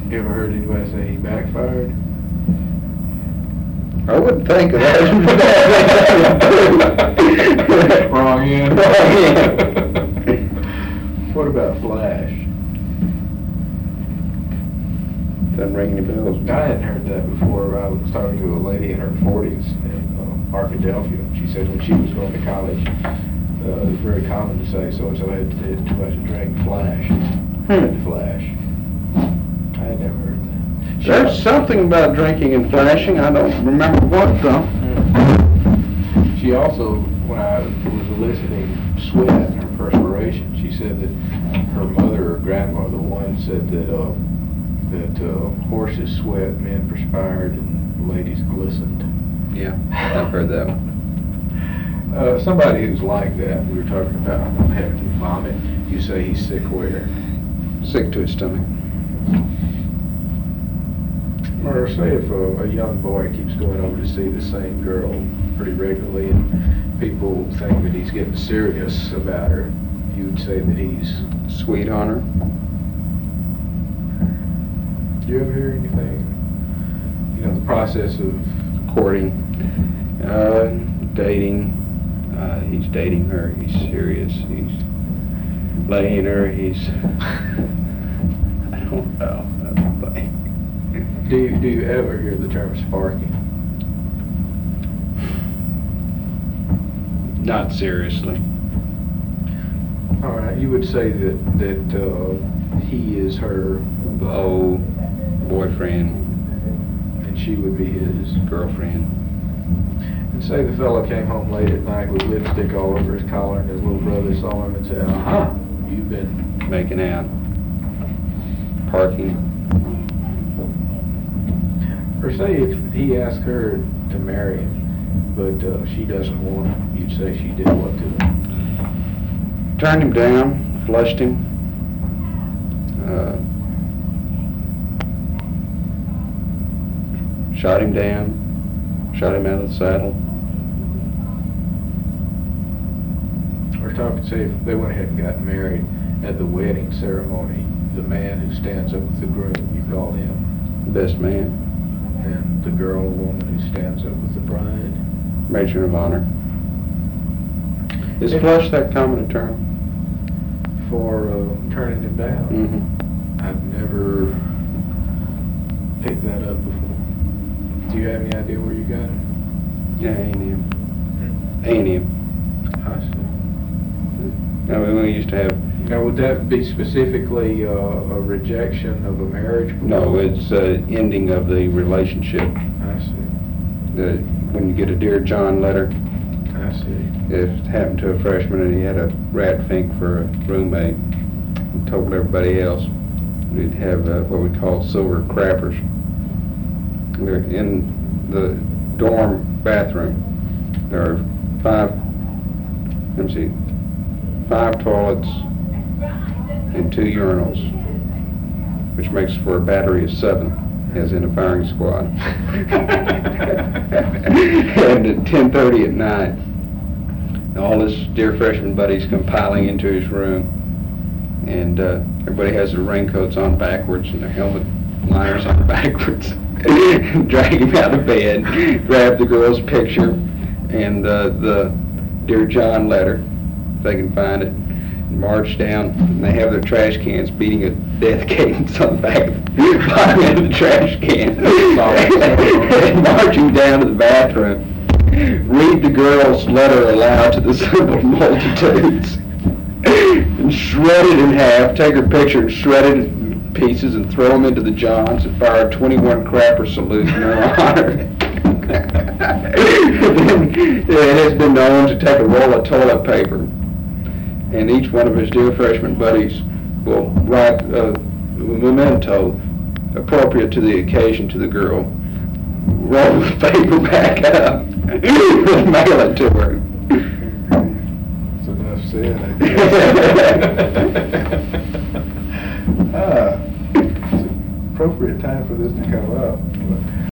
You ever heard anybody say he backfired? I wouldn't think of that. Wrong end. Wrong end. What about Flash? Doesn't ring any bells. I hadn't heard that before. I was talking to a lady in her 40s in Arkadelphia. She said when she was going to college, it was very common to say so-and-so had too much to drink. Flash. Had to flash. I had never heard that. There's something about drinking and flashing. I don't remember what though. She also, when I was eliciting sweat and her perspiration, she said that her mother or grandmother, one said that horses sweat, men perspired, and ladies glistened. Yeah, I've heard that one. Somebody who's like that, we were talking about having to vomit, you say he's sick where? Sick to his stomach. Or say if a young boy keeps going over to see the same girl pretty regularly and people think that he's getting serious about her, you would say that he's... Sweet on her. Do you ever hear anything? You know, the process of... Courting, dating, he's dating her, he's serious, he's laying her, he's... I don't know. Do you ever hear the term sparking? Not seriously. All right, you would say that he is her Boyfriend. And she would be his Girlfriend. And say the fellow came home late at night with lipstick all over his collar and his little brother saw him and said, you've been... Making out. Parking. Or say if he asked her to marry him, but she doesn't want him, you'd say she did what to him? Turned him down, flushed him. Shot him down, shot him out of the saddle. Or say if they went ahead and got married at the wedding ceremony, the man who stands up with the groom, you call him? Best man. And the girl or woman who stands up with the bride? Matron of honor. Is flush that common a term? For turning him down? Mm-hmm. I've never picked that up before. Do you have any idea where you got it? Yeah, A&M. A&M. I see. I mean, we used to have... Now, would that be specifically a rejection of a marriage? No, it's ending of the relationship. I see. When you get a Dear John letter, I see. it happened to a freshman and he had a rat fink for a roommate and told everybody else. We'd have what we call silver crappers. They're in the dorm bathroom. There are five toilets and 2 urinals, which makes for a battery of 7, as in a firing squad. And at 10:30 at night, all his dear freshman buddies come piling into his room, and everybody has their raincoats on backwards and their helmet liners on backwards. Drag him out of bed, grab the girl's picture and the Dear John letter, if they can find it, march down, and they have their trash cans beating a death cadence on the back of the bottom end of the trash can. And marching down to the bathroom, read the girl's letter aloud to the assembled multitudes, and shred it in half, take her picture and shred it in pieces and throw them into the Johns and fire a 21 crapper salute in her honor. It has been known to take a roll of toilet paper, and each one of his dear freshman buddies will write a memento appropriate to the occasion to the girl, roll the paper back up, and mail it to her. That's enough said, I guess. It's an appropriate time for this to come up.